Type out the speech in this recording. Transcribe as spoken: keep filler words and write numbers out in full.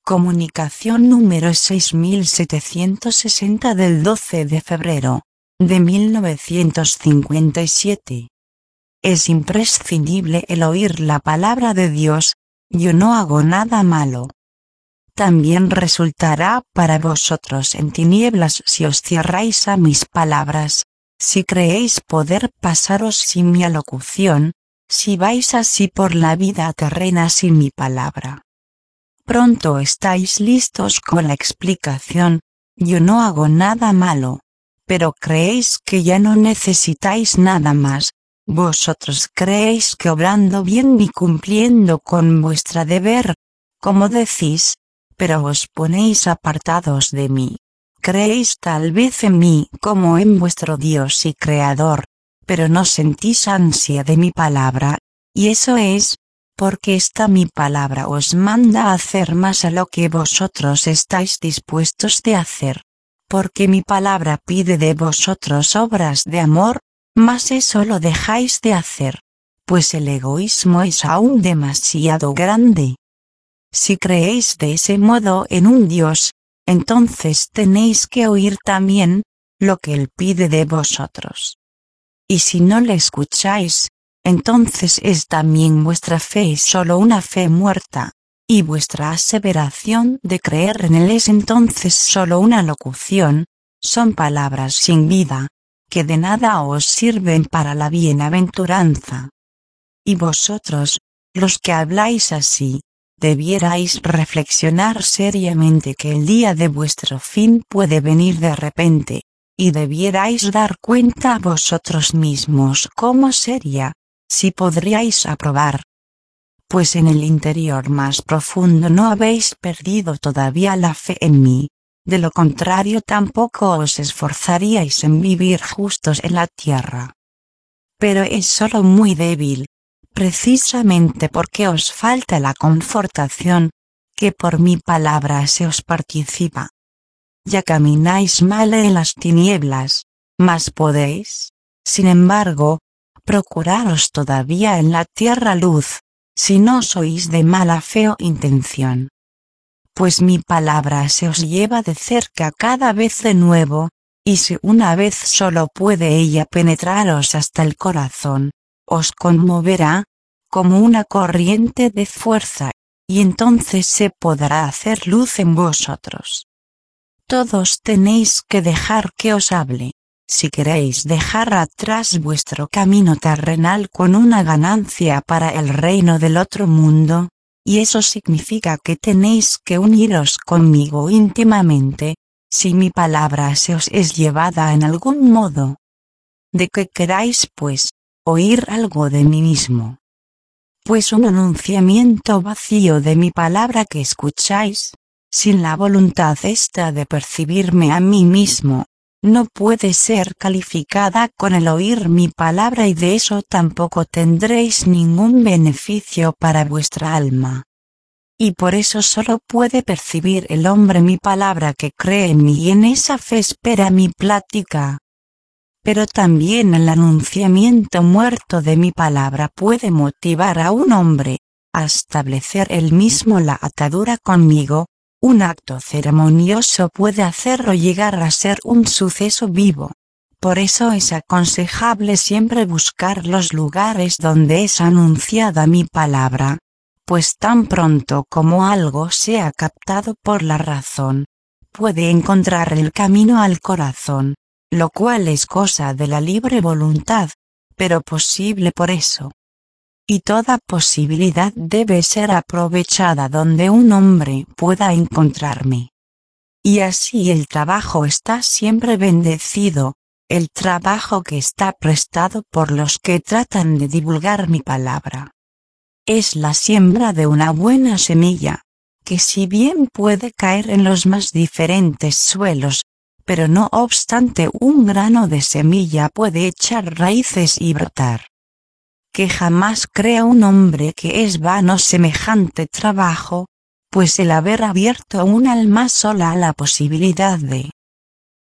Comunicación número seis mil setecientos sesenta del doce de febrero de mil novecientos cincuenta y siete. Es imprescindible el oír la palabra de Dios. Yo no hago nada malo. También resultará para vosotros en tinieblas si os cierráis a mis palabras, si creéis poder pasaros sin mi alocución, si vais así por la vida terrena sin mi palabra. Pronto estáis listos con la explicación. Yo no hago nada malo. Pero creéis que ya no necesitáis nada más. Vosotros creéis que obrando bien y cumpliendo con vuestra deber, como decís, pero os ponéis apartados de mí. Creéis tal vez en mí como en vuestro Dios y Creador, pero no sentís ansia de mi palabra, y eso es, porque esta mi palabra os manda a hacer más a lo que vosotros estáis dispuestos de hacer. Porque mi palabra pide de vosotros obras de amor, mas eso lo dejáis de hacer, pues el egoísmo es aún demasiado grande. Si creéis de ese modo en un Dios, entonces tenéis que oír también lo que Él pide de vosotros. Y si no le escucháis, entonces es también vuestra fe solo una fe muerta, y vuestra aseveración de creer en Él es entonces solo una locución, son palabras sin vida, que de nada os sirven para la bienaventuranza. Y vosotros, los que habláis así, debierais reflexionar seriamente que el día de vuestro fin puede venir de repente, y debierais dar cuenta a vosotros mismos cómo sería, si podríais aprobar. Pues en el interior más profundo no habéis perdido todavía la fe en mí, de lo contrario tampoco os esforzaríais en vivir justos en la tierra. Pero es solo muy débil, precisamente porque os falta la confortación, que por mi palabra se os participa. Ya camináis mal en las tinieblas, mas podéis, sin embargo, procuraros todavía en la tierra luz, si no sois de mala fe o intención. Pues mi palabra se os lleva de cerca cada vez de nuevo, y si una vez solo puede ella penetraros hasta el corazón, os conmoverá, como una corriente de fuerza, y entonces se podrá hacer luz en vosotros. Todos tenéis que dejar que os hable, si queréis dejar atrás vuestro camino terrenal con una ganancia para el reino del otro mundo, y eso significa que tenéis que uniros conmigo íntimamente, si mi palabra se os es llevada en algún modo. ¿De qué queráis, pues, oír algo de mí mismo? Pues un anunciamiento vacío de mi palabra que escucháis, sin la voluntad esta de percibirme a mí mismo, no puede ser calificada con el oír mi palabra y de eso tampoco tendréis ningún beneficio para vuestra alma. Y por eso solo puede percibir el hombre mi palabra que cree en mí y en esa fe espera mi plática. Pero también el anunciamiento muerto de mi palabra puede motivar a un hombre a establecer él mismo la atadura conmigo. Un acto ceremonioso puede hacerlo llegar a ser un suceso vivo. Por eso es aconsejable siempre buscar los lugares donde es anunciada mi palabra, pues tan pronto como algo sea captado por la razón, puede encontrar el camino al corazón, lo cual es cosa de la libre voluntad, pero posible por eso. Y toda posibilidad debe ser aprovechada donde un hombre pueda encontrarme. Y así el trabajo está siempre bendecido, el trabajo que está prestado por los que tratan de divulgar mi palabra. Es la siembra de una buena semilla, que si bien puede caer en los más diferentes suelos, pero no obstante un grano de semilla puede echar raíces y brotar. Que jamás crea un hombre que es vano semejante trabajo, pues el haber abierto un alma sola a la posibilidad de